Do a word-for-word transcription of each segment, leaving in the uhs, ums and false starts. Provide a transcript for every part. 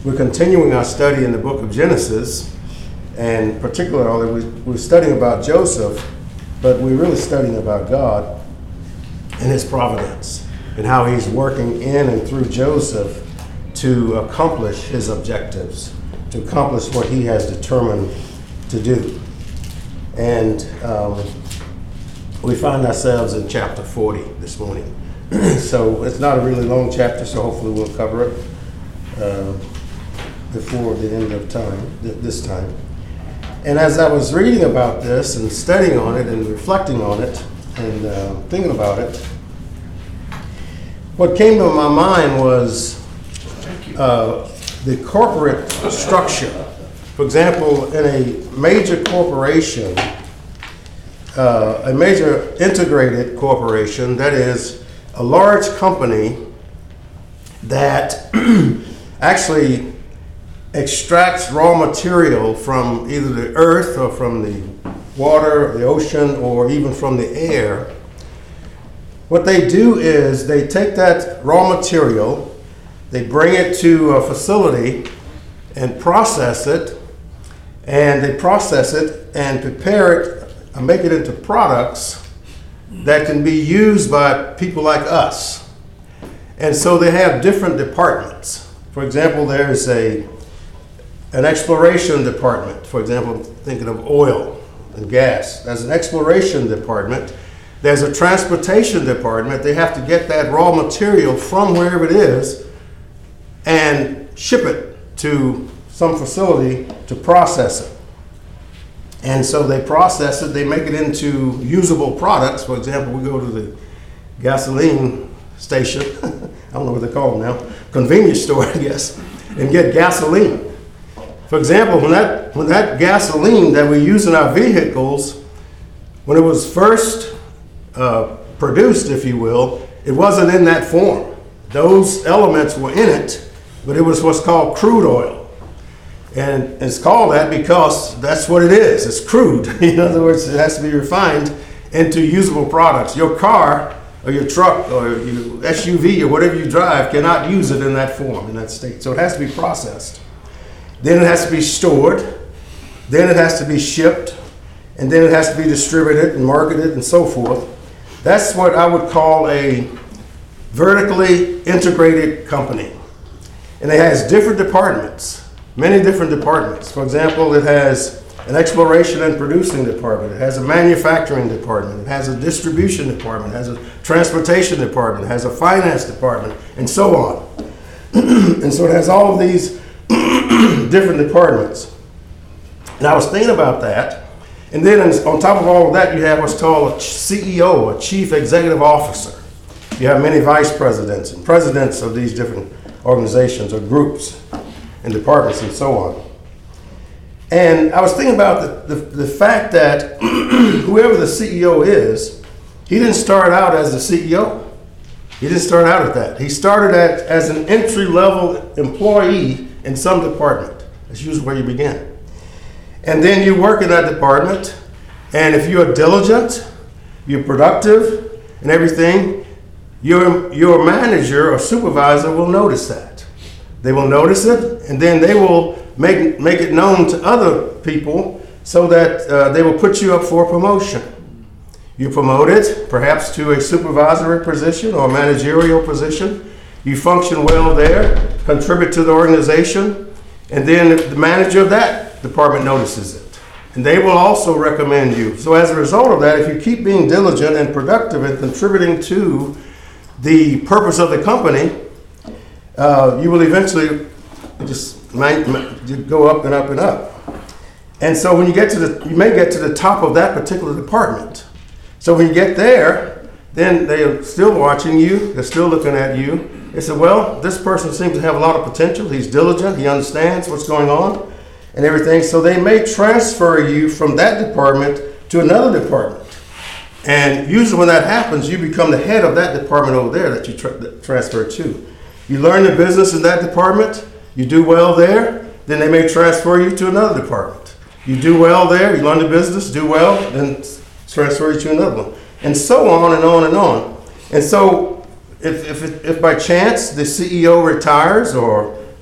We're continuing our study in the book of Genesis, and particularly we're studying about Joseph, but we're really studying about God and his providence and how he's working in and through Joseph to accomplish his objectives, to accomplish what he has determined to do. And um, we find ourselves in chapter forty this morning. So it's not a really long chapter, so hopefully we'll cover it uh, before the end of time, th- this time. And as I was reading about this and studying on it and reflecting on it and uh, thinking about it, what came to my mind was uh, the corporate structure. For example, in a major corporation, uh, a major integrated corporation, that is a large company that actually extracts raw material from either the earth or from the water, the ocean, or even from the air. What they do is they take that raw material, they bring it to a facility and process it, and they process it and prepare it and make it into products that can be used by people like us. And so they have different departments. For example, there's a an exploration department. For example, thinking of oil and gas. There's an exploration department. There's a transportation department. They have to get that raw material from wherever it is and ship it to some facility to process it. And so they process it, they make it into usable products. For example, we go to the gasoline station, I don't know what they call them now, convenience store, I guess, and get gasoline. For example, when that when that gasoline that we use in our vehicles, when it was first uh, produced, if you will, it wasn't in that form. Those elements were in it, but it was what's called crude oil. And it's called that because that's what it is. It's crude. In other words, it has to be refined into usable products. Your car or your truck or your S U V or whatever you drive cannot use it in that form, in that state. So it has to be processed. Then it has to be stored. Then it has to be shipped. And then it has to be distributed and marketed and so forth. That's what I would call a vertically integrated company. And it has different departments. Many different departments. For example, it has an exploration and producing department. It has a manufacturing department. It has a distribution department. It has a transportation department. It has a finance department, and so on. And so it has all of these different departments. And I was thinking about that. And then on top of all of that, you have what's called a C E O, a chief executive officer. You have many vice presidents and presidents of these different organizations or groups and departments and so on. And I was thinking about the, the, the fact that whoever the C E O is, he didn't start out as the C E O. He didn't start out at that. He started at, as an entry-level employee in some department. That's usually where you begin. And then you work in that department, and if you're diligent, you're productive and everything, your, your manager or supervisor will notice that. They will notice it, and then they will make, make it known to other people so that uh, they will put you up for promotion. You promoted perhaps to a supervisory position or managerial position. You function well there, contribute to the organization, and then the manager of that department notices it. And they will also recommend you. So as a result of that, if you keep being diligent and productive and contributing to the purpose of the company, Uh, you will eventually just might, might go up and up and up. And so when you get to the, you may get to the top of that particular department. So when you get there, then they are still watching you. They're still looking at you. They say, well, this person seems to have a lot of potential. He's diligent. He understands what's going on and everything. So they may transfer you from that department to another department. And usually when that happens, you become the head of that department over there that you tra- transfer to. You learn the business in that department, you do well there, then they may transfer you to another department. You do well there, you learn the business, do well, then transfer you to another one. And so on and on and on. And so if, if, if by chance the C E O retires or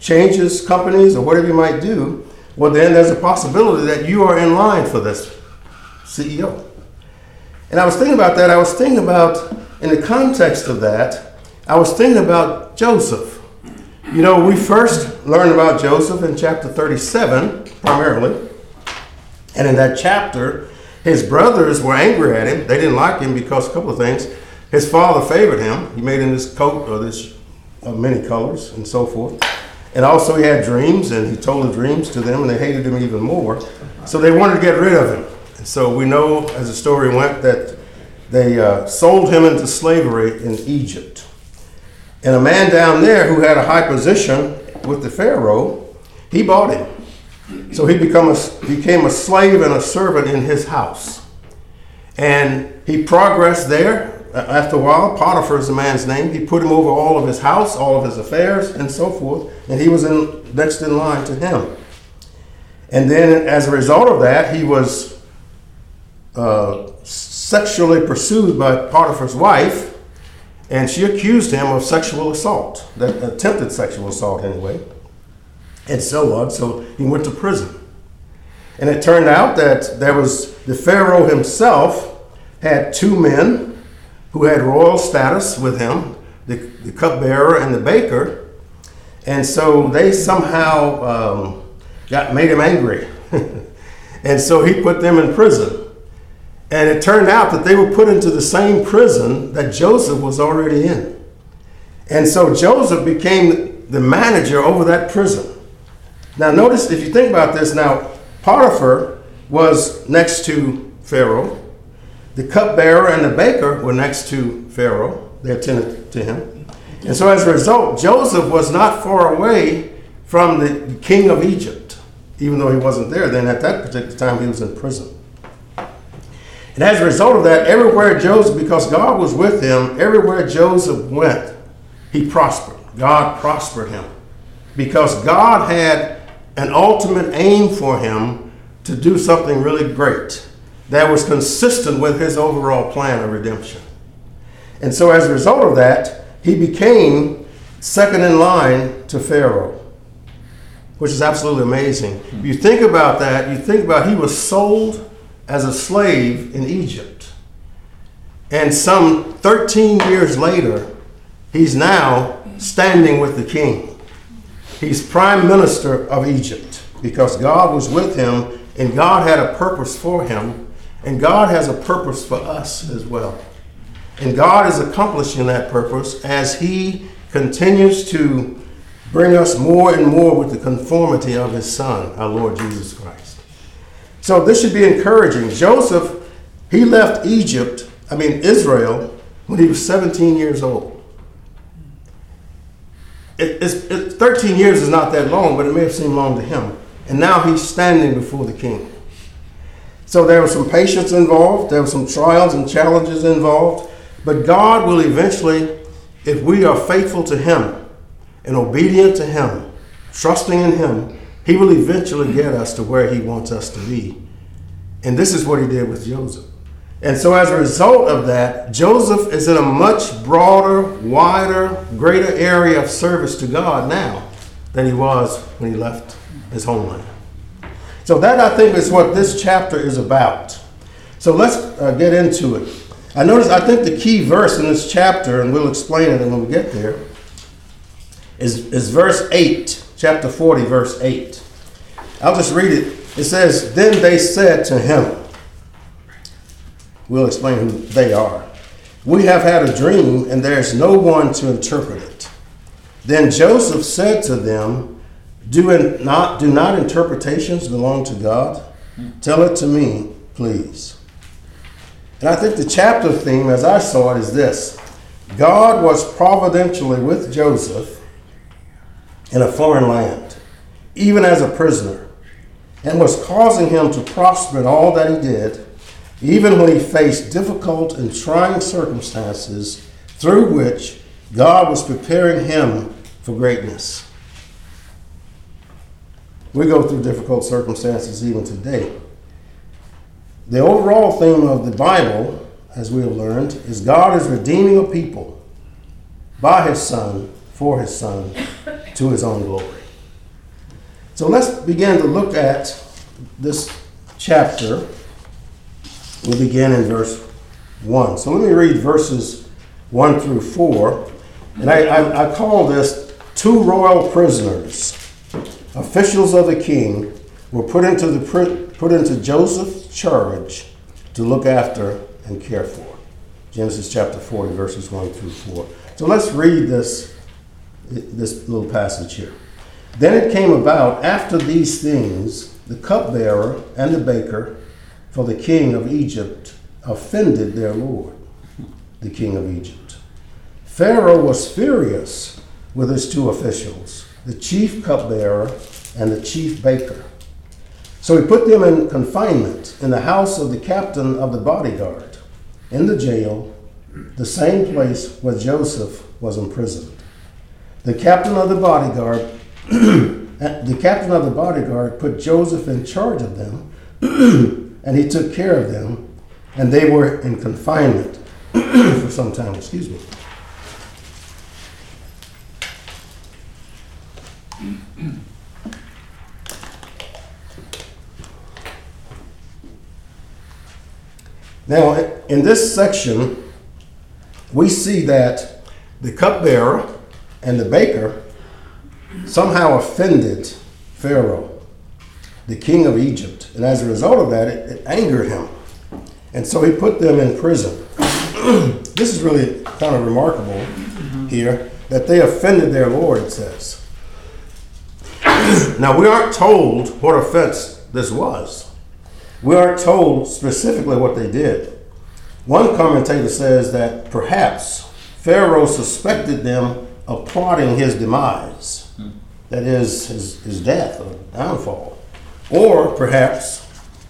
changes companies or whatever you might do, well, then there's a possibility that you are in line for this C E O. And I was thinking about that. I was thinking about, in the context of that, I was thinking about Joseph. You know, we first learned about Joseph in chapter thirty-seven, primarily. And in that chapter, his brothers were angry at him. They didn't like him because a couple of things. His father favored him. He made him this coat or this of many colors and so forth. And also he had dreams, and he told the dreams to them, and they hated him even more. So they wanted to get rid of him. And so we know, as the story went, that they uh, sold him into slavery in Egypt. And a man down there who had a high position with the Pharaoh, he bought him. So he become a, became a slave and a servant in his house. And he progressed there. After a while, Potiphar is the man's name. He put him over all of his house, all of his affairs, and so forth. And he was in, next in line to him. And then as a result of that, he was uh, sexually pursued by Potiphar's wife. And she accused him of sexual assault, that attempted sexual assault anyway, and so on. So he went to prison. And it turned out that there was, the Pharaoh himself had two men who had royal status with him, the, the cupbearer and the baker. And so they somehow um, got made him angry. And so he put them in prison. And it turned out that they were put into the same prison that Joseph was already in. And so Joseph became the manager over that prison. Now notice, if you think about this, now Potiphar was next to Pharaoh. The cupbearer and the baker were next to Pharaoh. They attended to him. And so as a result, Joseph was not far away from the king of Egypt, even though he wasn't there then. At that particular time, he was in prison. And as a result of that, everywhere Joseph, because God was with him, everywhere Joseph went, he prospered. God prospered him. Because God had an ultimate aim for him to do something really great that was consistent with his overall plan of redemption. And so as a result of that, he became second in line to Pharaoh, which is absolutely amazing. If you think about that, you think about he was sold as a slave in Egypt. And some thirteen years later, he's now standing with the king. He's prime minister of Egypt because God was with him and God had a purpose for him. And God has a purpose for us as well. And God is accomplishing that purpose as he continues to bring us more and more with the conformity of his Son, our Lord Jesus Christ. So this should be encouraging. Joseph, he left Egypt, I mean Israel, when he was seventeen years old. It, it's, it, thirteen years is not that long, but it may have seemed long to him. And now he's standing before the king. So there was some patience involved. There were some trials and challenges involved. But God will eventually, if we are faithful to him and obedient to him, trusting in him, he will eventually get us to where he wants us to be. And this is what he did with Joseph. And so as a result of that, Joseph is in a much broader, wider, greater area of service to God now than he was when he left his homeland. So that, I think, is what this chapter is about. So let's uh, get into it. I notice, I think the key verse in this chapter, and we'll explain it when we get there, is, is verse eight, chapter forty, verse eight. I'll just read it. It says, "Then they said to him," we'll explain who they are, "We have had a dream, and there is no one to interpret it." Then Joseph said to them, Do in not do not interpretations belong to God? Tell it to me, please. And I think the chapter theme, as I saw it, is this. God was providentially with Joseph in a foreign land, even as a prisoner, and was causing him to prosper in all that he did, even when he faced difficult and trying circumstances through which God was preparing him for greatness. We go through difficult circumstances even today. The overall theme of the Bible, as we have learned, is God is redeeming a people by his Son, for his Son, to his own glory. So let's begin to look at this chapter. We'll begin in verse one. So let me read verses one through four. And I, I, I call this two royal prisoners, officials of the king, were put into the put into Joseph's charge to look after and care for. Genesis chapter forty, verses one through four. So let's read this, this little passage here. Then it came about after these things, the cupbearer and the baker for the king of Egypt offended their lord, the king of Egypt. Pharaoh was furious with his two officials, the chief cupbearer and the chief baker. So he put them in confinement in the house of the captain of the bodyguard, in the jail, the same place where Joseph was imprisoned. The captain of the bodyguard, the captain of the bodyguard put Joseph in charge of them, and he took care of them, and they were in confinement for some time. Excuse me. Now, in this section, we see that the cupbearer and the baker somehow offended Pharaoh, the king of Egypt. And as a result of that, it, it angered him. And so he put them in prison. This is really kind of remarkable mm-hmm. here, that they offended their Lord, it says. Now, we aren't told what offense this was. We aren't told specifically what they did. One commentator says that perhaps Pharaoh suspected them of plotting his demise, hmm. that is, his, his death or downfall. Or perhaps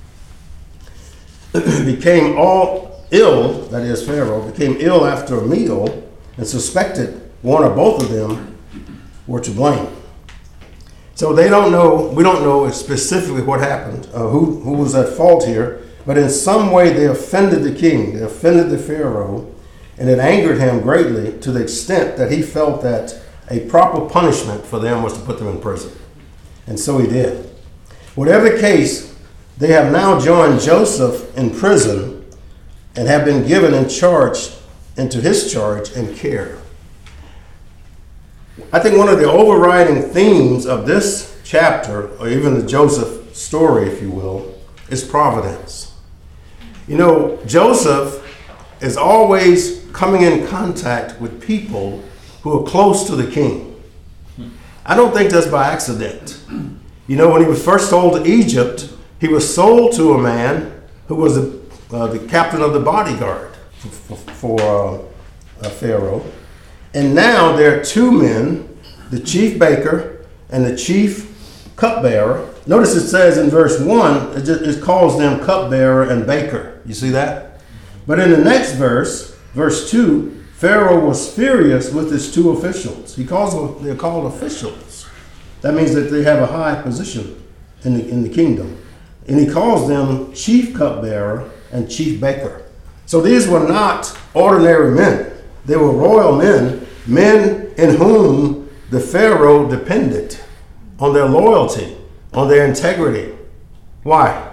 became all ill, that is, Pharaoh, became ill after a meal and suspected one or both of them were to blame. So they don't know, we don't know specifically what happened, uh, who, who was at fault here, but in some way they offended the king, they offended the Pharaoh, and it angered him greatly to the extent that he felt that a proper punishment for them was to put them in prison. And so he did. Whatever the case, they have now joined Joseph in prison and have been given in charge, into his charge and care. I think one of the overriding themes of this chapter, or even the Joseph story, if you will, is providence. You know, Joseph is always coming in contact with people who are close to the king. I don't think that's by accident. You know, when he was first sold to Egypt, he was sold to a man who was the, uh, the captain of the bodyguard for, for uh, uh, Pharaoh. And now there are two men, the chief baker and the chief cupbearer. Notice it says in verse one, it, just, it calls them cupbearer and baker. You see that? But in the next verse, verse two, Pharaoh was furious with his two officials. He calls them, they're called officials. That means that they have a high position in the, in the kingdom. And he calls them chief cupbearer and chief baker. So these were not ordinary men. They were royal men, men in whom the Pharaoh depended on their loyalty, on their integrity. Why?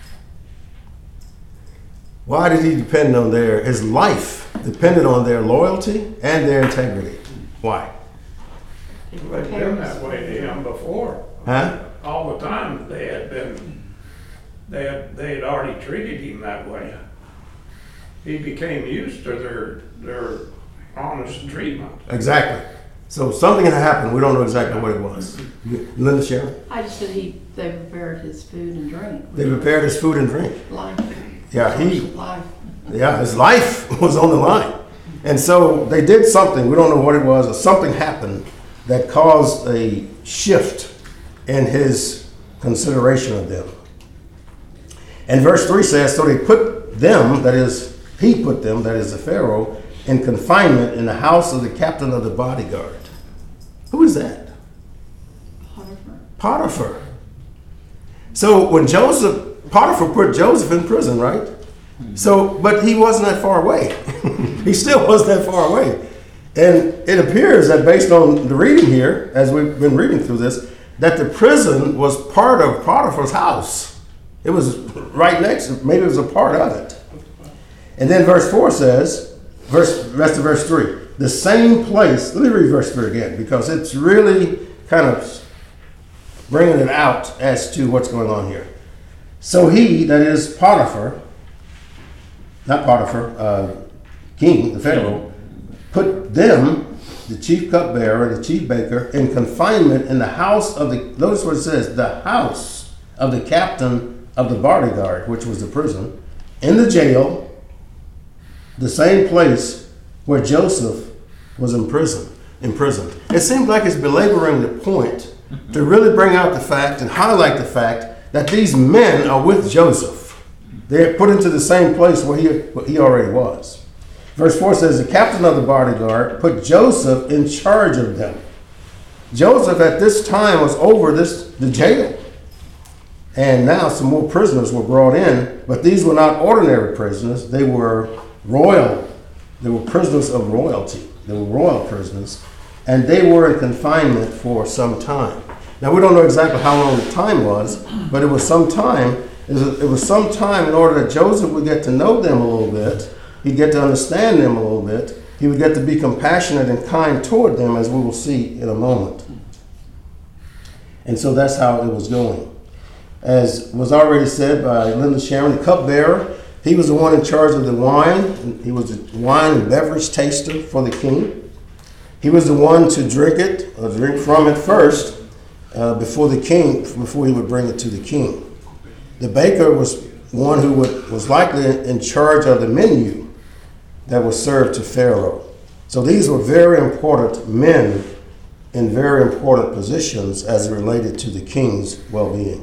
Why did he depend on their, his life depended on their loyalty and their integrity? Why? They'd been that way to him before. Huh? All the time they had been, they had, they had already treated him that way. He became used to their, their honest treatment. Exactly. So something had happened. We don't know exactly what it was. Linda, Sharon? I just said he, they prepared his food and drink. They prepared his food and drink. Life. Yeah, he, life. yeah, his life was on the line. And so they did something. We don't know what it was. Or something happened that caused a shift in his consideration of them. And verse three says, so they put them, that is, he put them, that is the Pharaoh, in confinement in the house of the captain of the bodyguard. Who is that? Potiphar. Potiphar. So when Joseph, Potiphar put Joseph in prison, right? Mm-hmm. So, but he wasn't that far away. He still wasn't that far away. And it appears that based on the reading here, as we've been reading through this, that the prison was part of Potiphar's house. It was right next, maybe it was a part of it. And then verse four says, verse rest of verse three, the same place. Let me read verse three again, because it's really kind of bringing it out as to what's going on here. So he, that is Potiphar, not Potiphar, uh, king, the Pharaoh, put them, the chief cupbearer, the chief baker, in confinement in the house of the, notice what it says, the house of the captain of the bodyguard, which was the prison, in the jail, the same place where Joseph was imprisoned. imprisoned. It seems like it's belaboring the point to really bring out the fact and highlight the fact that these men are with Joseph. They're put into the same place where he, where he already was. Verse four says, the captain of the bodyguard put Joseph in charge of them. Joseph at this time was over this the jail. And now some more prisoners were brought in, but these were not ordinary prisoners. They were royal. They were prisoners of royalty. They were royal prisoners. And they were in confinement for some time. Now, we don't know exactly how long the time was, but it was some time. It was, it was some time in order that Joseph would get to know them a little bit. He'd get to understand them a little bit. He would get to be compassionate and kind toward them, as we will see in a moment. And so that's how it was going. As was already said by Linda Sharon, the cupbearer, he was the one in charge of the wine. He was the wine and beverage taster for the king. He was the one to drink it, or drink from it first, uh, before the king, before he would bring it to the king. The baker was one who would, was likely in charge of the menu that was served to Pharaoh. So these were very important men in very important positions as it related to the king's well-being.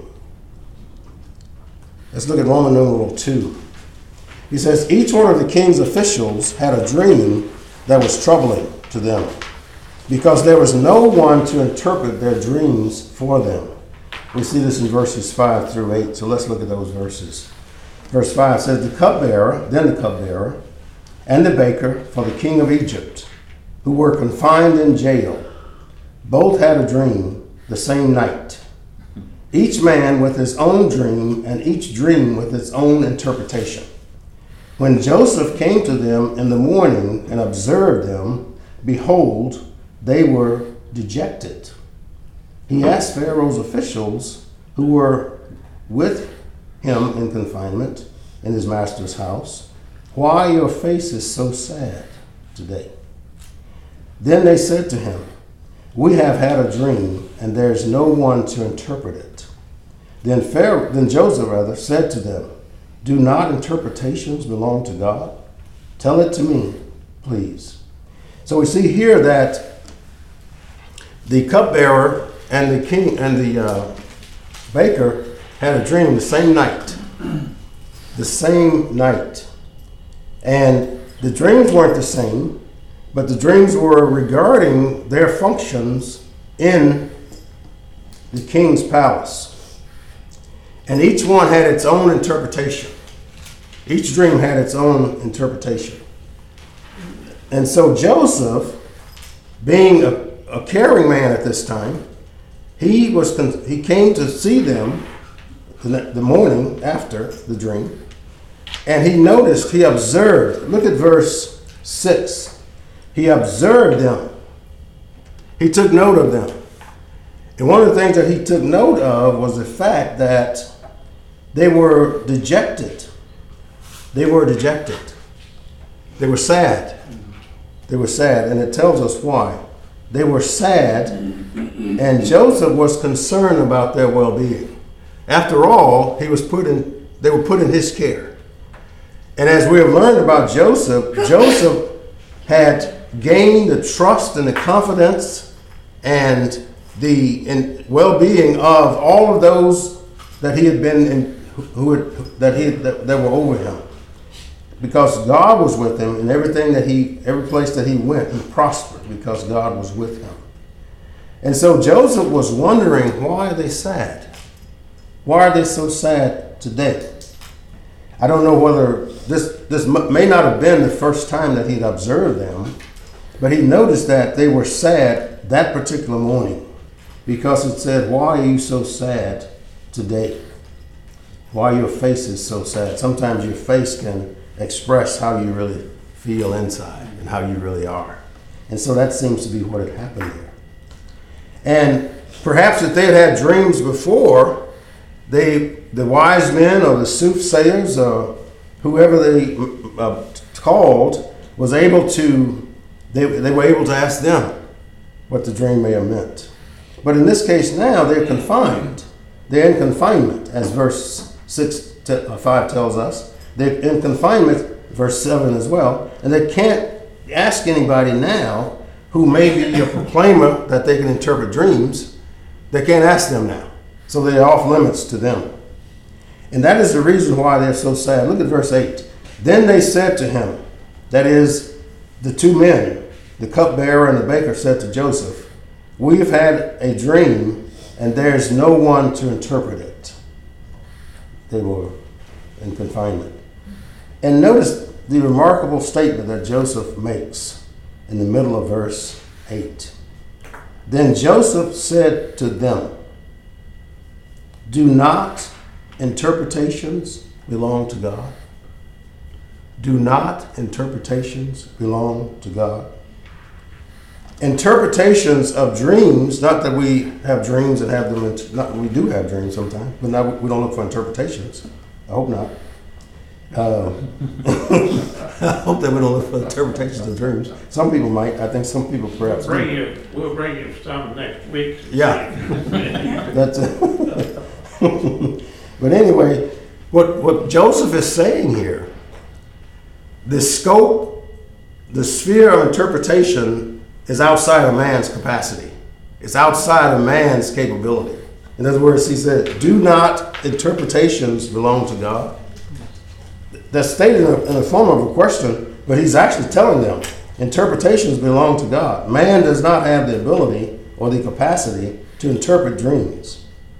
Let's look at Roman numeral two. He says, each one of the king's officials had a dream that was troubling to them, because there was no one to interpret their dreams for them. We see this in verses five through eight, so let's look at those verses. Verse five says, the cupbearer, then the cupbearer, and the baker for the king of Egypt, who were confined in jail, both had a dream the same night, each man with his own dream, and each dream with its own interpretation. When Joseph came to them in the morning and observed them, behold, they were dejected. He asked Pharaoh's officials who were with him in confinement in his master's house, why your face is so sad today? Then they said to him, we have had a dream, and there is no one to interpret it. Then Pharaoh, then Joseph rather said to them, do not interpretations belong to God? Tell it to me, please. So we see here that the cupbearer and the king and the uh, baker had a dream the same night. The same night. And the dreams weren't the same, but the dreams were regarding their functions in the king's palace. And each one had its own interpretation. Each dream had its own interpretation. And so Joseph, being a, a caring man at this time, he was he came to see them the, the morning after the dream, and he noticed, he observed, look at verse six. He observed them. He took note of them. And one of the things that he took note of was the fact that they were dejected. They were dejected. They were sad. They were sad, and it tells us why. They were sad, and Joseph was concerned about their well-being. After all, he was put in, they were put in his care. And as we have learned about Joseph, Joseph had gained the trust and the confidence and the in well-being of all of those that he had been in, who had, that he that, that were over him, because God was with him in everything that he, every place that he went, he prospered because God was with him. And so Joseph was wondering, why are they sad? Why are they so sad today? I don't know whether this this may not have been the first time that he'd observed them, but he noticed that they were sad that particular morning. because it said, why are you so sad today? Why your face is so sad? Sometimes your face can express how you really feel inside and how you really are. And so that seems to be what had happened here. And perhaps if they had had dreams before, they, the wise men or the soothsayers or whoever they uh, called was able to, they, they were able to ask them what the dream may have meant. But in this case now, they're confined. They're in confinement, as verse six, five tells us. They're in confinement, verse seven as well, and they can't ask anybody now who may be a proclaimer that they can interpret dreams. They can't ask them now. So they're off limits to them. And that is the reason why they're so sad. Look at verse eight. Then they said to him, that is, the two men, the cupbearer and the baker, said to Joseph, we have had a dream, and there's no one to interpret it. They were in confinement. And notice the remarkable statement that Joseph makes in the middle of verse eight. Then Joseph said to them, do not interpretations belong to God? Do not interpretations belong to God? Interpretations of dreams, not that we have dreams and have them, in, not, we do have dreams sometimes, but not, we don't look for interpretations. I hope not. Uh, I hope that we don't look for interpretations of dreams. Some people might. I think some people perhaps Bring do. you, we'll bring you some next week. Yeah. That's it. But anyway, what, what Joseph is saying here, the scope, the sphere of interpretation is outside of man's capacity. It's outside of man's capability. In other words, he said, do not interpretations belong to God? That's stated in, a, in the form of a question, but he's actually telling them, interpretations belong to God. Man does not have the ability or the capacity to interpret dreams.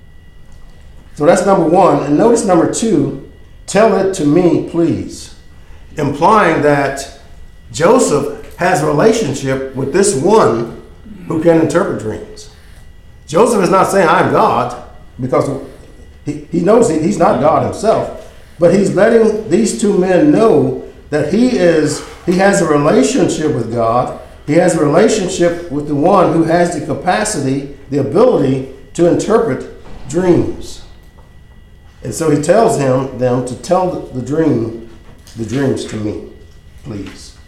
So that's number one. And notice number two, tell it to me, please. Implying that Joseph has a relationship with this one who can interpret dreams. Joseph is not saying, I'm God, because he, he knows he, he's not God himself, but he's letting these two men know that he is, he has a relationship with God. He has a relationship with the one who has the capacity, the ability to interpret dreams. And so he tells him, them to tell the, the dream, the dreams to me, please.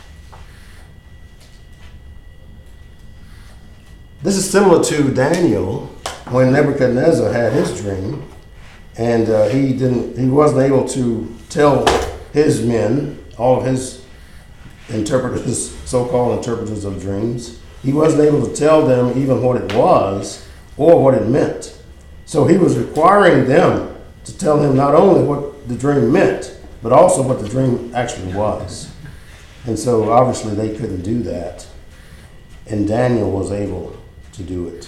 This is similar to Daniel when Nebuchadnezzar had his dream, and uh, he didn't, he wasn't able to tell his men, all of his interpreters, so-called interpreters of dreams. He wasn't able to tell them even what it was or what it meant. So he was requiring them to tell him not only what the dream meant, but also what the dream actually was. And so obviously they couldn't do that. And Daniel was able to do it.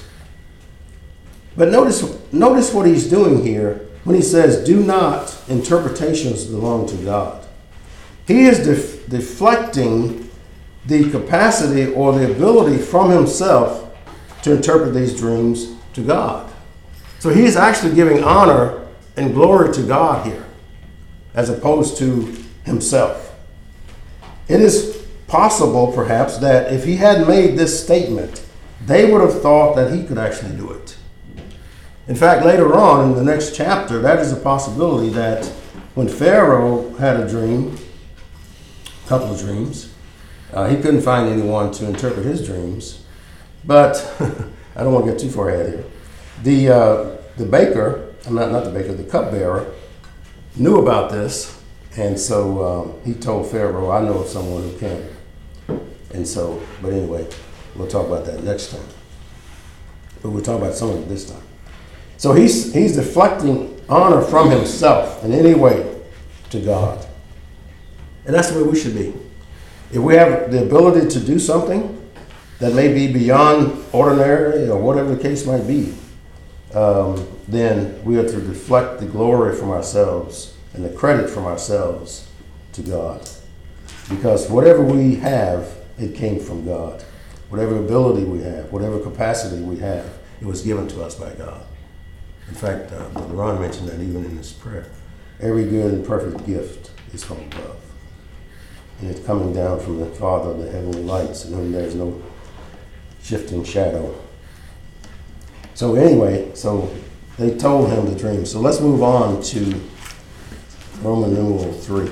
But notice, notice what he's doing here when he says, do not interpretations belong to God. He is def- deflecting the capacity or the ability from himself to interpret these dreams to God. So he's actually giving honor and glory to God here, as opposed to himself. It is possible, perhaps, that if he had made this statement, they would have thought that he could actually do it. In fact, later on in the next chapter, that is a possibility that when Pharaoh had a dream, a couple of dreams, uh, he couldn't find anyone to interpret his dreams. But I don't want to get too far ahead here. The uh, the baker, I'm not not the baker, the cupbearer, knew about this, and so um, he told Pharaoh, "I know of someone who can." And so, but anyway, we'll talk about that next time. But we'll talk about some of it this time. So he's he's deflecting honor from himself in any way to God. And that's the way we should be. If we have the ability to do something that may be beyond ordinary or whatever the case might be, um, then we are to deflect the glory from ourselves and the credit from ourselves to God. Because whatever we have, it came from God. Whatever ability we have, whatever capacity we have, It was given to us by God. In fact, uh, Brother Ron mentioned that even in his prayer. Every good and perfect gift is from above. And it's coming down from the Father of the heavenly lights, in whom there's no shifting shadow. So anyway, so they told him the dream. So let's move on to Roman numeral three.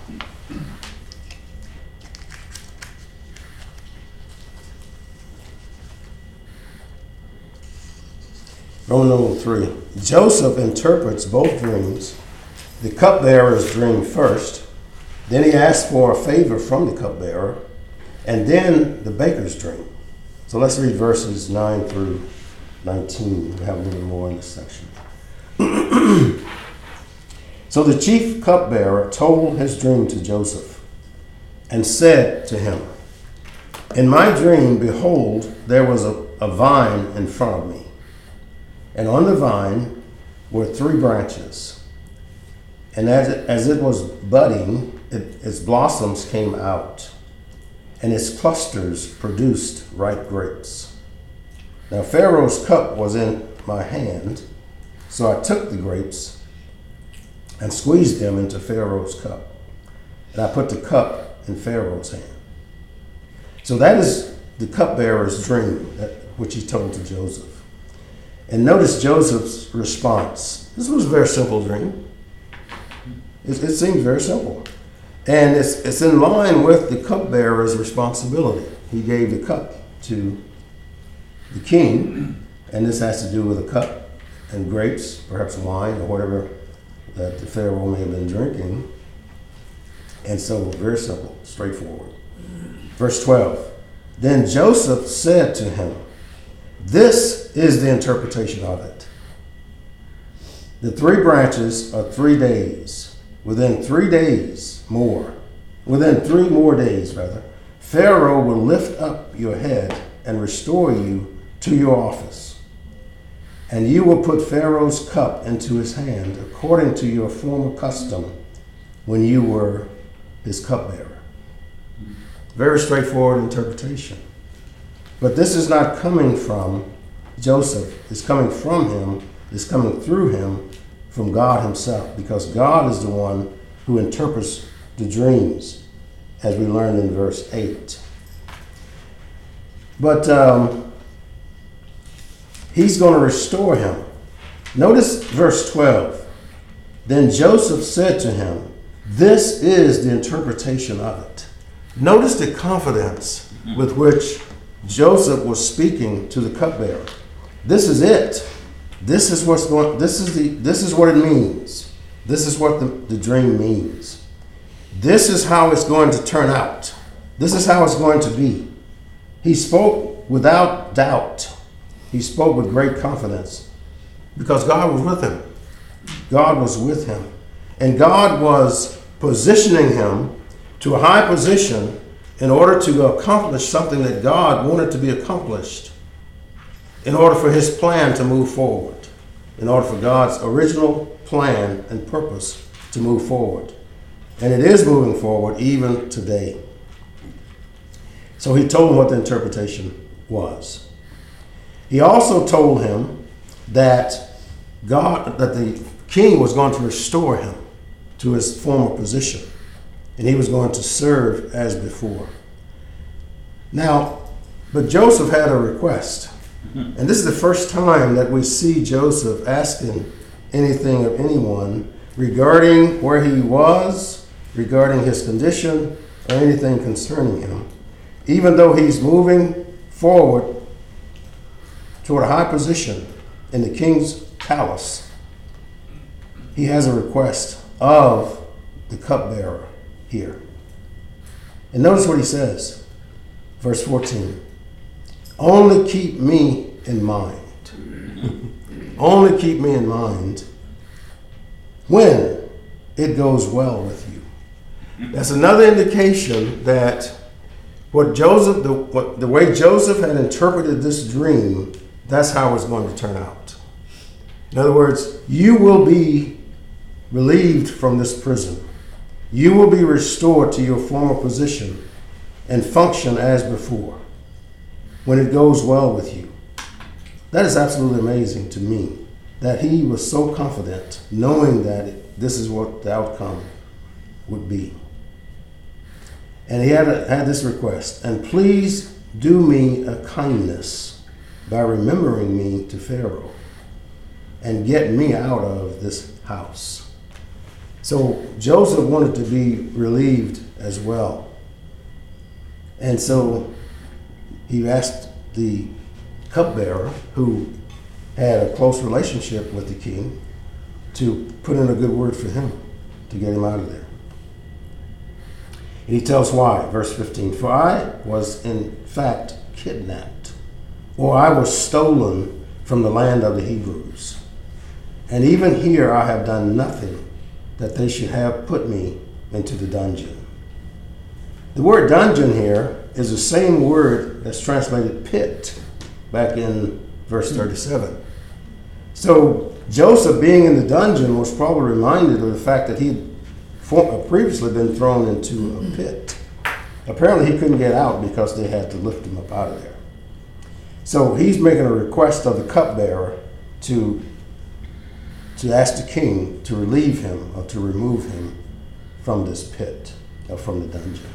Roman numeral three. Joseph interprets both dreams. The cupbearer's dream first. Then he asks for a favor from the cupbearer. And then the baker's dream. So let's read verses nine through nineteen. We have a little more in this section. So the chief cupbearer told his dream to Joseph and said to him, in my dream, behold, there was a, a vine in front of me. And on the vine were three branches. And as it, as it was budding, it, its blossoms came out, and its clusters produced ripe grapes. Now Pharaoh's cup was in my hand, so I took the grapes and squeezed them into Pharaoh's cup. And I put the cup in Pharaoh's hand. So that is the cupbearer's dream, that, which he told to Joseph. And notice Joseph's response. This was a very simple dream. It, it seems very simple. And it's, it's in line with the cupbearer's responsibility. He gave the cup to the king, and this has to do with a cup and grapes, perhaps wine or whatever that the Pharaoh may have been drinking. And so, very simple, straightforward. Verse twelve. Then Joseph said to him, this is the interpretation of it. The three branches are three days. Within three days more, within three more days, rather, Pharaoh will lift up your head and restore you to your office. And you will put Pharaoh's cup into his hand according to your former custom when you were his cupbearer. Very straightforward interpretation. But this is not coming from Joseph. It's coming from him. It's coming through him from God himself, because God is the one who interprets the dreams, as we learned in verse eight. But um, he's going to restore him. Notice verse twelve. Then Joseph said to him, this is the interpretation of it. Notice the confidence with which Joseph was speaking to the cupbearer. This is it. This is what's going. This is the. This is what it means. This is what the, the dream means. This is how it's going to turn out. This is how it's going to be. He spoke without doubt. He spoke with great confidence because God was with him. God was with him, and God was positioning him to a high position in order to accomplish something that God wanted to be accomplished, in order for his plan to move forward, in order for God's original plan and purpose to move forward. And it is moving forward even today. So he told him what the interpretation was. He also told him that God, that the king was going to restore him to his former position, and he was going to serve as before. Now, but Joseph had a request. And this is the first time that we see Joseph asking anything of anyone regarding where he was, regarding his condition, or anything concerning him. Even though he's moving forward toward a high position in the king's palace, he has a request of the cupbearer here. And notice what he says, verse fourteen. Only keep me in mind. Only keep me in mind when it goes well with you. That's another indication that what Joseph, the, what, the way Joseph had interpreted this dream, that's how it's going to turn out. In other words, you will be relieved from this prison. You will be restored to your former position and function as before when it goes well with you. That is absolutely amazing to me, that he was so confident, knowing that it, this is what the outcome would be. And he had, a, had this request, and please do me a kindness by remembering me to Pharaoh and get me out of this house. So Joseph wanted to be relieved as well. And so he asked the cupbearer, who had a close relationship with the king, to put in a good word for him to get him out of there. And he tells why, verse fifteen, for I was in fact kidnapped, or I was stolen from the land of the Hebrews. And even here I have done nothing that they should have put me into the dungeon. The word dungeon here is the same word that's translated pit back in verse thirty-seven. So Joseph, being in the dungeon, was probably reminded of the fact that he had previously been thrown into a pit. Apparently he couldn't get out because they had to lift him up out of there. So he's making a request of the cupbearer to, to ask the king to relieve him or to remove him from this pit or from the dungeon.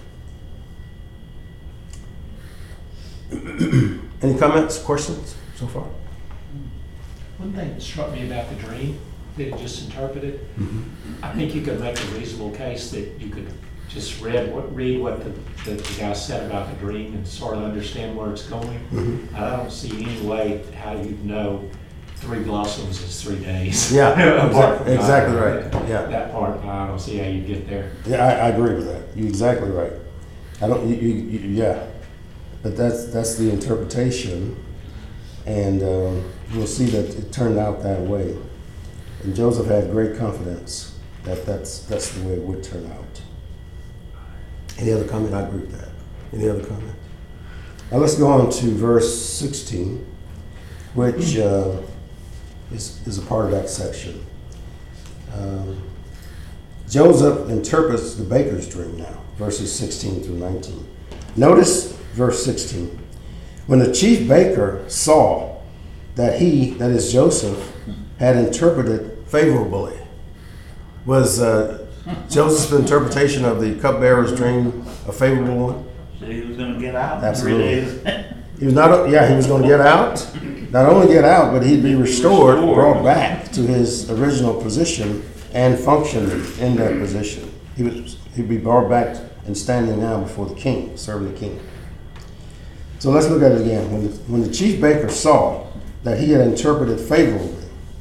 Any comments, questions so far? One thing that struck me about the dream that he just interpreted, Mm-hmm. I think you could make a reasonable case that you could just read what read what the, the, the guy said about the dream and sort of understand where it's going. Mm-hmm. I don't see any way how you'd know three blossoms is three days. Yeah, Apart from exactly God. right. Yeah, That part, I don't see how you get there. yeah, I, I agree with that. You're exactly right. I don't. You, you, you, yeah, but that's that's the interpretation, and um, we'll see that it turned out that way. And Joseph had great confidence that that's that's the way it would turn out. Any other comment? I agree with that. Any other comment? Now let's go on to verse sixteen, which uh, is, is a part of that section. Um, Joseph interprets the baker's dream now, verses sixteen through nineteen. Notice verse sixteen. When the chief baker saw that he, that is Joseph, had interpreted favorably. Was uh, Joseph's interpretation of the cupbearer's dream a favorable one? So he was going to get out in Absolutely. three days. He was not. Yeah, he was going to get out. Not only get out, but he'd be restored, Restored. brought back to his original position and function in that position. He was. He'd be brought back and standing now before the king, serving the king. So let's look at it again. When the, when the chief baker saw that he had interpreted favorably,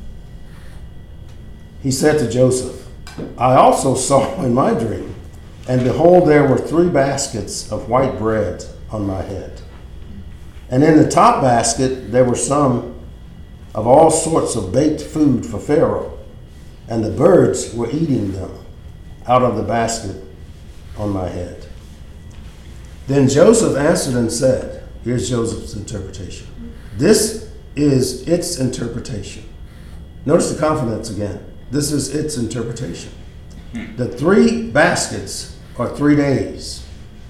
he said to Joseph, I also saw in my dream, and behold, there were three baskets of white bread on my head. And in the top basket, there were some of all sorts of baked food for Pharaoh, and the birds were eating them out of the basket on my head. Then Joseph answered and said, here's Joseph's interpretation. This is its interpretation. Notice the confidence again. This is its interpretation. The three baskets are three days.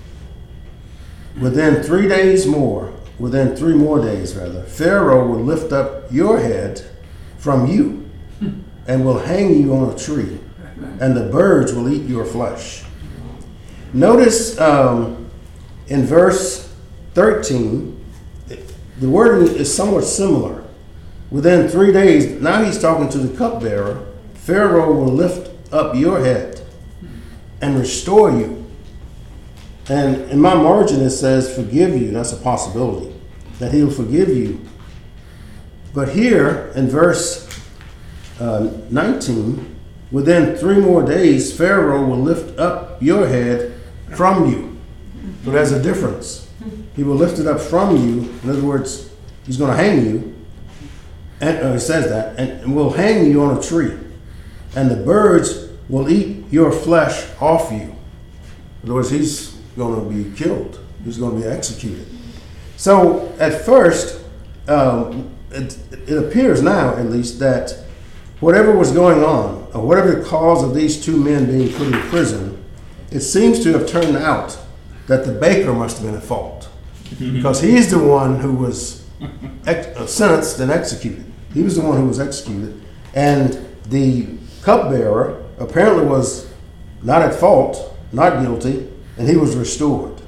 Within three days more, within three more days rather, Pharaoh will lift up your head from you and will hang you on a tree, and the birds will eat your flesh. Notice um, in verse thirteen, the wording is somewhat similar. Within three days, now he's talking to the cupbearer, Pharaoh will lift up your head and restore you. And in my margin it says forgive you. That's a possibility, that he'll forgive you. But here in verse uh, nineteen, within three more days, Pharaoh will lift up your head from you. So there's a difference. He will lift it up from you. In other words, he's going to hang you. And uh, it says that, and will hang you on a tree. And the birds will eat your flesh off you. In other words, he's going to be killed. He's going to be executed. So at first, um, it, it appears now, at least, that whatever was going on, or whatever the cause of these two men being put in prison, it seems to have turned out that the baker must have been at fault. Because he's the one who was ex- uh, sentenced and executed. He was the one who was executed. And the cupbearer apparently was not at fault, not guilty, and he was restored.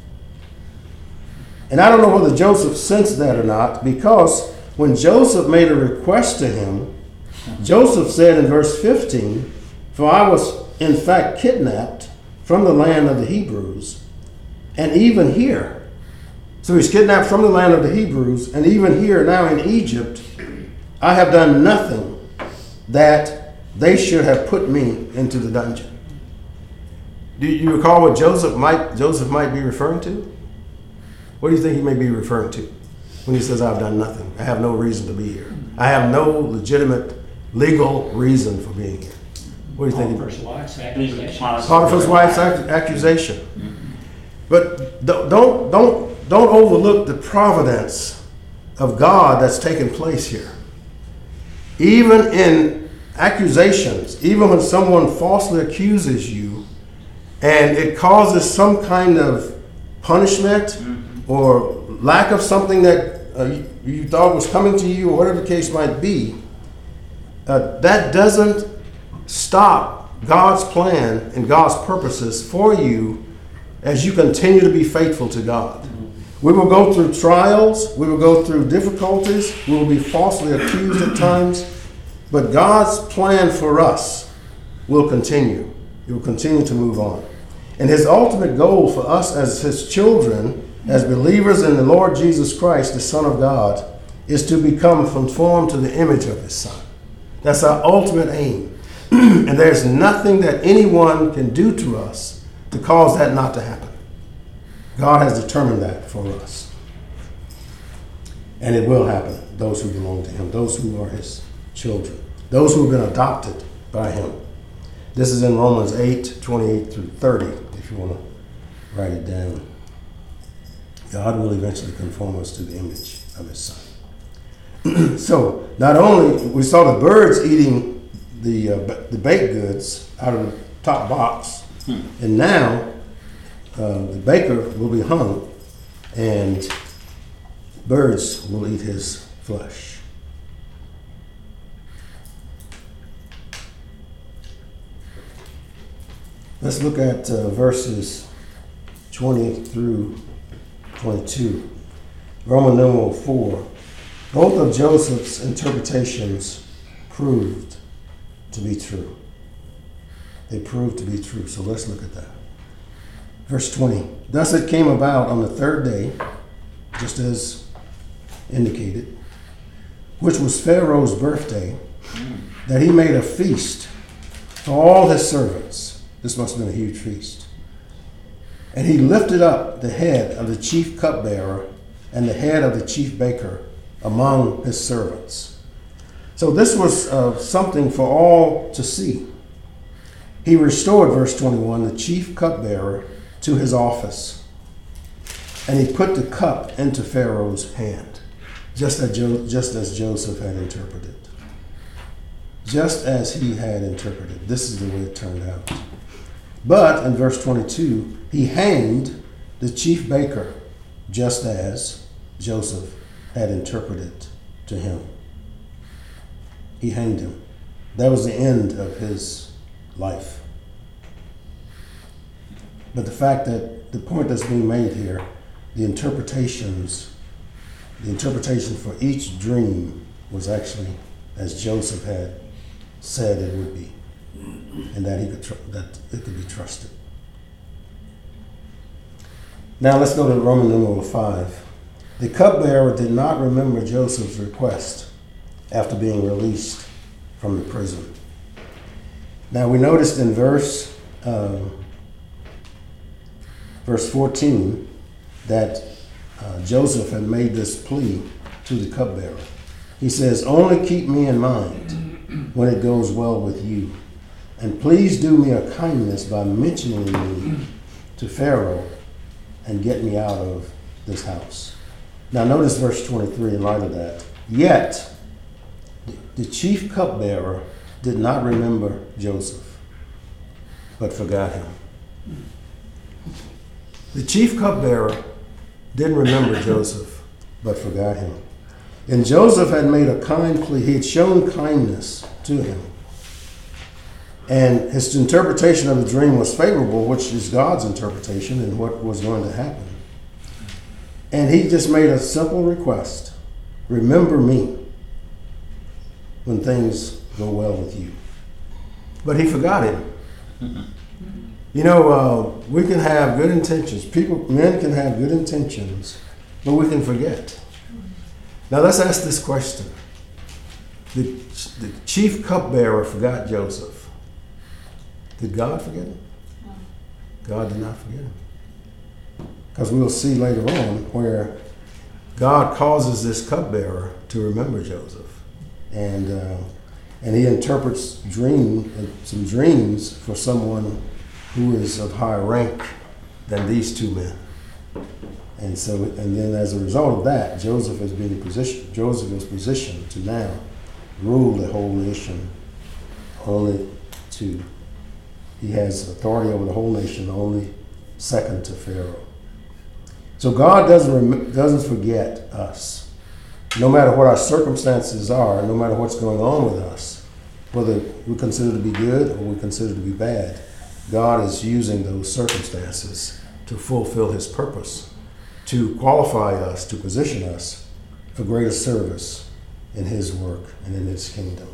And I don't know whether Joseph sensed that or not, because when Joseph made a request to him, Joseph said in verse fifteen, "For I was in fact kidnapped from the land of the Hebrews, and even here." So he's kidnapped from the land of the Hebrews, and even here now in Egypt, "I have done nothing that they should have put me into the dungeon." Do you recall what Joseph might Joseph might be referring to? What do you think he may be referring to when he says, "I've done nothing. I have no reason to be here. I have no legitimate legal reason for being here"? What do you think? Potiphar's wife's accusation. Potiphar's wife's ac- accusation. But don't don't don't don't overlook the providence of God that's taking place here. Even in accusations, even when someone falsely accuses you, and it causes some kind of punishment or lack of something that uh, you, you thought was coming to you, or whatever the case might be, uh, that doesn't stop God's plan and God's purposes for you as you continue to be faithful to God. We will go through trials, we will go through difficulties, we will be falsely accused at times, but God's plan for us will continue. It will continue to move on. And his ultimate goal for us as his children, as believers in the Lord Jesus Christ, the Son of God, is to become conformed to the image of his Son. That's our ultimate aim. And there's nothing that anyone can do to us to cause that not to happen. God has determined that for us. And it will happen, those who belong to him, those who are his children, those who have been adopted by him. This is in Romans eight, twenty-eight through thirty, if you want to write it down. God will eventually conform us to the image of his Son. So, not only we saw the birds eating the uh, the baked goods out of the top box, hmm. and now uh, the baker will be hung, and birds will eat his flesh. Let's look at uh, verses twenty through twenty-two. Roman numeral four. Both of Joseph's interpretations proved to be true. They proved to be true. So let's look at that. Verse twenty. Thus it came about on the third day, just as indicated, which was Pharaoh's birthday, that he made a feast for all his servants. This must have been a huge feast. And he lifted up the head of the chief cupbearer and the head of the chief baker among his servants. So this was uh, something for all to see. He restored, verse twenty-one, the chief cupbearer to his office. And he put the cup into Pharaoh's hand, just as, jo- just as Joseph had interpreted. Just as he had interpreted. This is the way it turned out. But in verse twenty-two, he hanged the chief baker, just as Joseph had interpreted to him. He hanged him. That was the end of his life. But the fact that the point that's being made here, the interpretations, the interpretation for each dream was actually as Joseph had said it would be, and that he could tr- that it could be trusted. Now let's go to Roman numeral five. The cupbearer did not remember Joseph's request after being released from the prison. Now we noticed in verse um, verse fourteen that uh, Joseph had made this plea to the cupbearer. He says, "Only keep me in mind when it goes well with you, and please do me a kindness by mentioning me to Pharaoh and get me out of this house." Now notice verse twenty-three in light of that. Yet the chief cupbearer did not remember Joseph, but forgot him. The chief cupbearer didn't remember Joseph, but forgot him. And Joseph had made a kind plea. He had shown kindness to him. And his interpretation of the dream was favorable, which is God's interpretation and what was going to happen. And he just made a simple request. Remember me when things go well with you. But he forgot him. Mm-hmm. You know, uh, we can have good intentions. People, men can have good intentions, but we can forget. Now let's ask this question. The, the chief cupbearer forgot Joseph. Did God forget him? God did not forget him. Because we'll see later on where God causes this cupbearer to remember Joseph. And uh, and he interprets dream, some dreams for someone who is of higher rank than these two men. And so, and then as a result of that, Joseph is being positioned. Joseph is positioned to now rule the whole nation. Only to, he has authority over the whole nation, only second to Pharaoh. So God doesn't rem- doesn't forget us. No matter what our circumstances are, no matter what's going on with us, whether we consider to be good or we consider to be bad, God is using those circumstances to fulfill his purpose, to qualify us, to position us for greater service in his work and in his kingdom.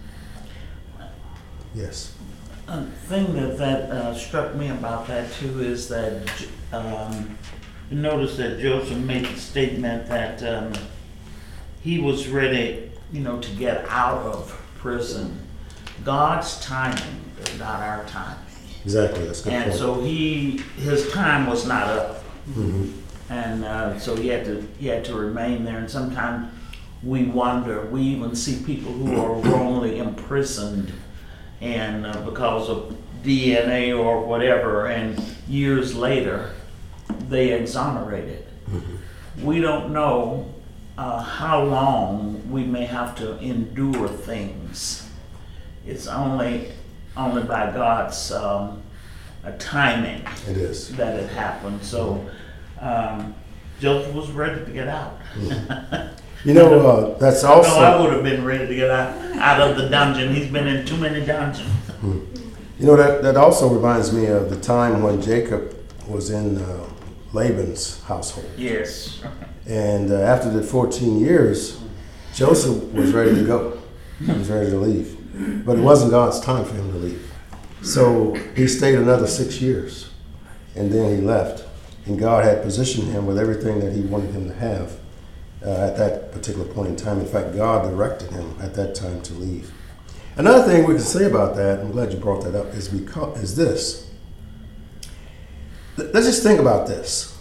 Yes. A thing that, that uh, struck me about that too is that um, you notice that Joseph made the statement that um, he was ready, you know, to get out of prison. God's timing is not our timing. Exactly, that's a good And point. so he, his time was not up. Mm-hmm. And uh, so he had to he had to remain there. And sometimes we wonder, we even see people who are wrongly imprisoned and uh, because of D N A or whatever, and years later they exonerated. Mm-hmm. We don't know uh, how long we may have to endure things. It's only only by God's um, uh, timing It is. that it happened. So um, Joseph was ready to get out. Mm-hmm. You know, uh, that's also... No, I would have been ready to get out, out of the dungeon. He's been in too many dungeons. Hmm. You know, that, that also reminds me of the time when Jacob was in uh, Laban's household. Yes. And uh, after the fourteen years, Joseph was ready to go. He was ready to leave. But it wasn't God's time for him to leave. So he stayed another six years. And then he left. And God had positioned him with everything that he wanted him to have uh, at that particular point in time. In fact, God directed him at that time to leave. Another thing we can say about that, I'm glad you brought that up, is, because, is this. Let's just think about this.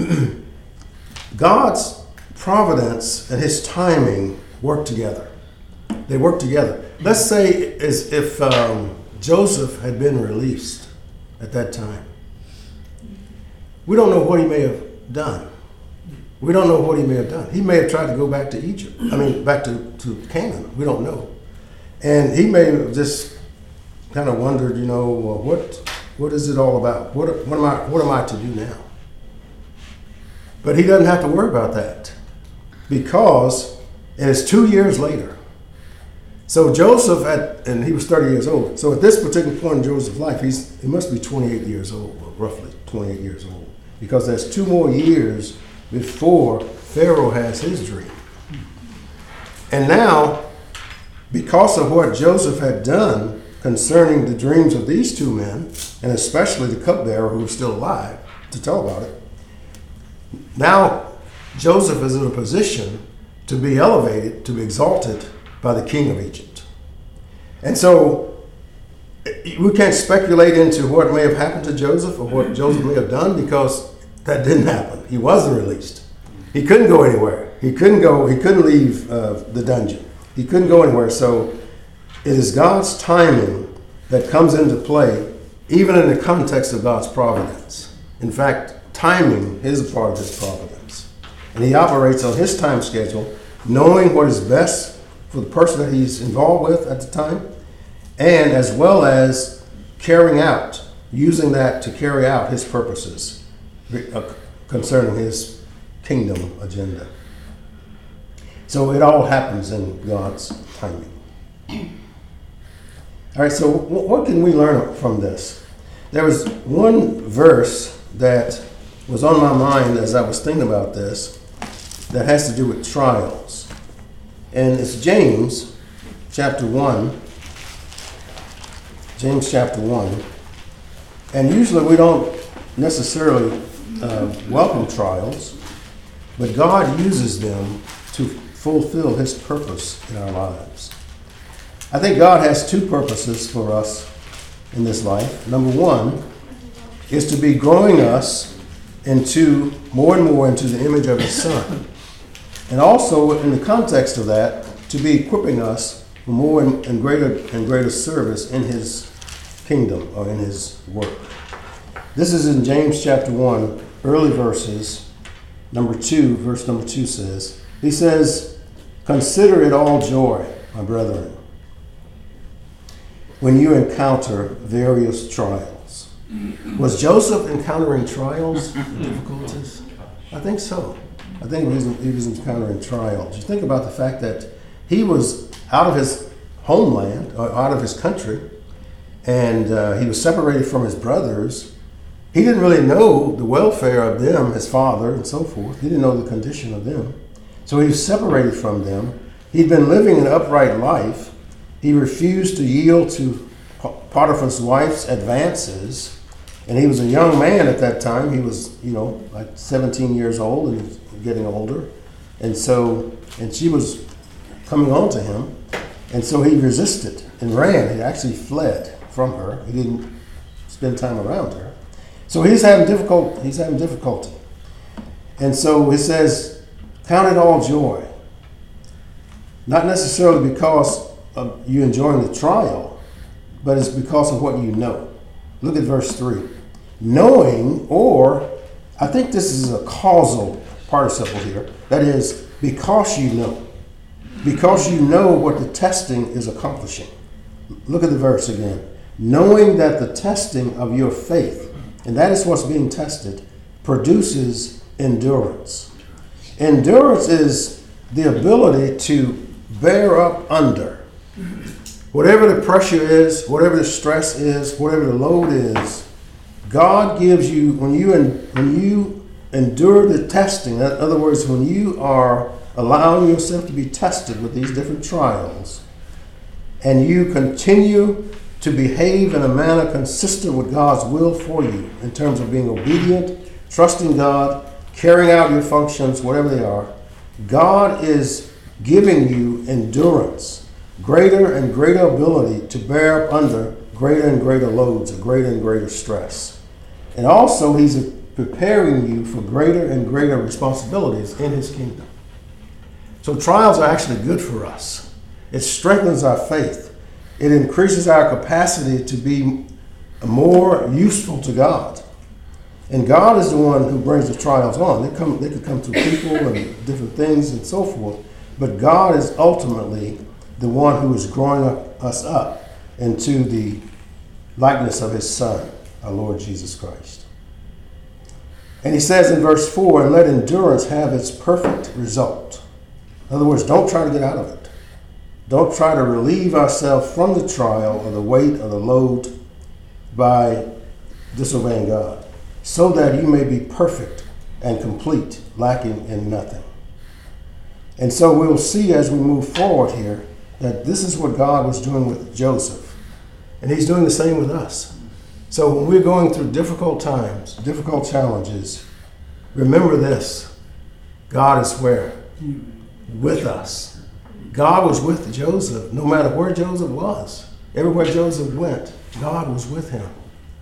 God's providence and his timing work together. They work together. Let's say as if um, Joseph had been released at that time. We don't know what he may have done. We don't know what he may have done. He may have tried to go back to Egypt. I mean, back to, to Canaan. We don't know. And he may have just kind of wondered, you know, well, what what is it all about? What, what am I what am I to do now? But he doesn't have to worry about that because it is two years later. So Joseph, at, and he was thirty years old. So at this particular point in Joseph's life, he's he must be twenty-eight years old, or roughly twenty-eight years old, because there's two more years before Pharaoh has his dream. And now, because of what Joseph had done concerning the dreams of these two men, and especially the cupbearer who was still alive to tell about it, now Joseph is in a position to be elevated, to be exalted by the king of Egypt. And so we can't speculate into what may have happened to Joseph or what Joseph may have done, because that didn't happen. He wasn't released. He couldn't go anywhere. He couldn't go, he couldn't leave uh, the dungeon. He couldn't go anywhere. So it is God's timing that comes into play, even in the context of God's providence. In fact, timing is a part of his providence. And he operates on his time schedule, knowing what is best for the person that he's involved with at the time, and as well as carrying out, using that to carry out his purposes concerning his kingdom agenda. So it all happens in God's timing. All right, so w- what can we learn from this? There was one verse that was on my mind as I was thinking about this that has to do with trials. And it's James chapter one. James chapter one. And usually we don't necessarily uh, welcome trials, but God uses them to fulfill his purpose in our lives. I think God has two purposes for us in this life. Number one is to be growing us into more and more into the image of his Son. And also in the context of that, to be equipping us for more and, and greater and greater service in his kingdom or in his work. This is in James chapter one, early verses. Number two, verse number two says, he says, "Consider it all joy, my brethren, when you encounter various trials." Was Joseph encountering trials and difficulties? I think so. I think he was, he was encountering trials. You think about the fact that he was out of his homeland, or out of his country, and uh, he was separated from his brothers. He didn't really know the welfare of them, his father, and so forth. He didn't know the condition of them. So he was separated from them. He'd been living an upright life. He refused to yield to Potiphar's wife's advances. And he was a young man at that time. He was, you know, like seventeen years old and getting older. And so, and she was coming on to him. And so he resisted and ran. He actually fled from her. He didn't spend time around her. So he's having difficult, he's having difficulty. And so it says, count it all joy. Not necessarily because of you enjoying the trial, but it's because of what you know. Look at verse three. Knowing, or I think this is a causal participle here. That is, because you know. Because you know what the testing is accomplishing. Look at the verse again. Knowing that the testing of your faith, and that is what's being tested, produces endurance. Endurance is the ability to bear up under. Whatever the pressure is, whatever the stress is, whatever the load is, God gives you, when you when you endure the testing, in other words, when you are allowing yourself to be tested with these different trials, and you continue to behave in a manner consistent with God's will for you in terms of being obedient, trusting God, carrying out your functions, whatever they are, God is giving you endurance, greater and greater ability to bear up under greater and greater loads, or greater and greater stress. And also, he's preparing you for greater and greater responsibilities in his kingdom. So trials are actually good for us. It strengthens our faith. It increases our capacity to be more useful to God. And God is the one who brings the trials on. They come, they could come through people and different things and so forth. But God is ultimately the one who is growing up, us up into the likeness of his Son, our Lord Jesus Christ. And he says in verse four, and let endurance have its perfect result. In other words, don't try to get out of it. Don't try to relieve ourselves from the trial or the weight or the load by disobeying God, so that you may be perfect and complete, lacking in nothing. And so we'll see as we move forward here that this is what God was doing with Joseph. And he's doing the same with us. So when we're going through difficult times, difficult challenges, remember this. God is where? With us. God was with Joseph no matter where Joseph was. Everywhere Joseph went, God was with him.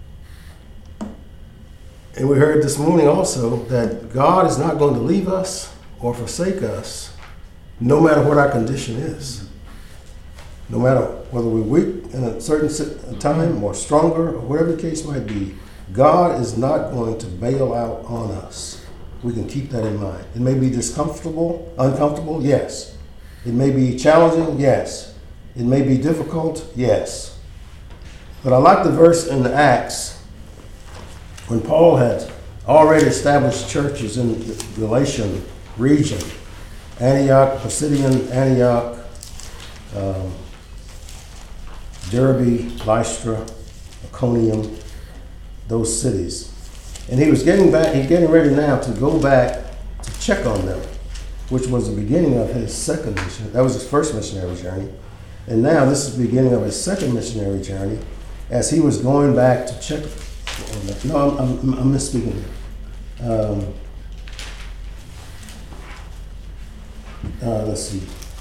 And we heard this morning also that God is not going to leave us or forsake us no matter what our condition is. No matter whether we're weak in a certain time or stronger or whatever the case might be, God is not going to bail out on us. We can keep that in mind. It may be discomfortable, uncomfortable, yes. It may be challenging, yes. It may be difficult, yes. But I like the verse in the Acts when Paul had already established churches in the Galatian region. Antioch, Pisidian Antioch, um, Derbe, Lystra, Iconium, those cities. And he was getting back, he's getting ready now to go back to check on them, which was the beginning of his second mission. That was his first missionary journey. And now this is the beginning of his second missionary journey as he was going back to check on them. No, I'm, I'm, I'm misspeaking. Um, uh, let's see.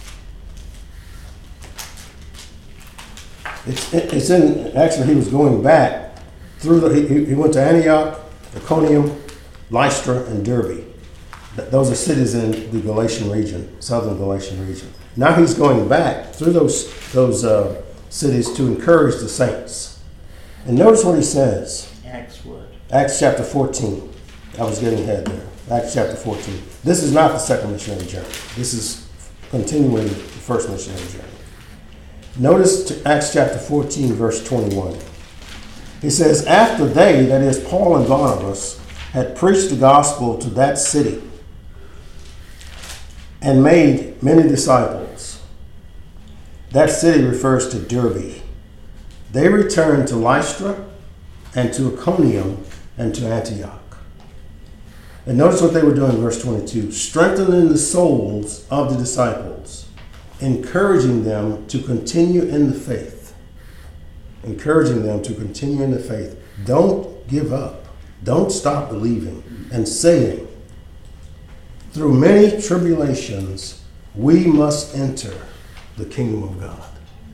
It's, it's in, actually he was going back through the, he, he went to Antioch, Iconium, Lystra, and Derbe. Th- Those are cities in the Galatian region, southern Galatian region. Now he's going back through those, those uh, cities to encourage the saints. And notice what he says. Acts what? Acts chapter fourteen. I was getting ahead there. Acts chapter fourteen. This is not the second missionary journey. This is continuing the first missionary journey. Notice to Acts chapter fourteen, verse twenty-one. He says, after they, that is Paul and Barnabas, had preached the gospel to that city and made many disciples. That city refers to Derbe. They returned to Lystra and to Iconium and to Antioch. And notice what they were doing, verse twenty-two, strengthening the souls of the disciples, encouraging them to continue in the faith. Encouraging them to continue in the faith. Don't give up. Don't stop believing. And saying, through many tribulations, we must enter the kingdom of God.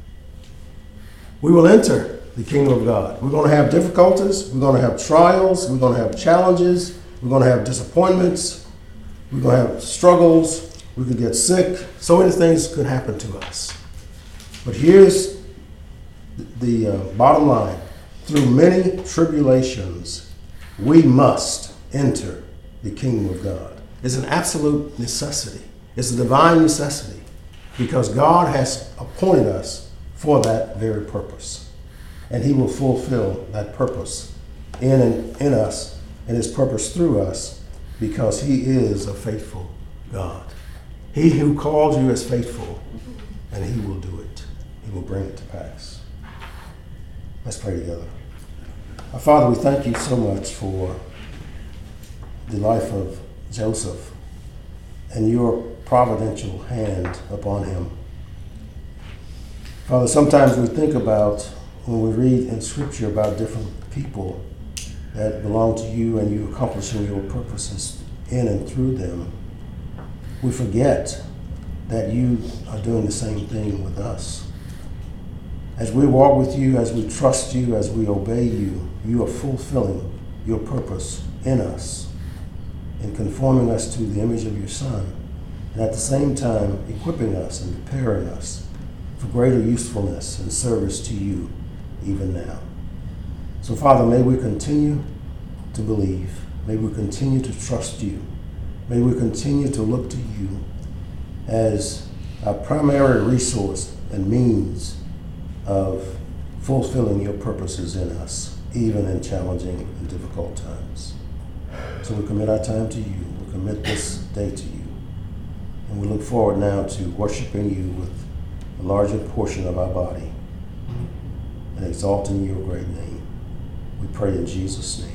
We will enter the kingdom of God. We're going to have difficulties. We're going to have trials. We're going to have challenges. We're going to have disappointments. We're going to have struggles. We could get sick. So many things could happen to us. But here's the uh, bottom line. Through many tribulations, we must enter the kingdom of God. It's an absolute necessity. It's a divine necessity because God has appointed us for that very purpose. And he will fulfill that purpose in and in us and his purpose through us because he is a faithful God. He who called you is faithful and he will do it. He will bring it to pass. Let's pray together. Our Father, we thank you so much for the life of Joseph and your providential hand upon him. Father, sometimes we think about when we read in Scripture about different people that belong to you and you accomplishing your purposes in and through them, we forget that you are doing the same thing with us. As we walk with you, as we trust you, as we obey you, you are fulfilling your purpose in us and conforming us to the image of your Son, and at the same time equipping us and preparing us for greater usefulness and service to you even now. So, Father, may we continue to believe. May we continue to trust you. May we continue to look to you as our primary resource and means of fulfilling your purposes in us, even in challenging and difficult times. So we commit our time to you. We commit this day to you. And we look forward now to worshiping you with a larger portion of our body and exalting your great name. We pray in Jesus' name.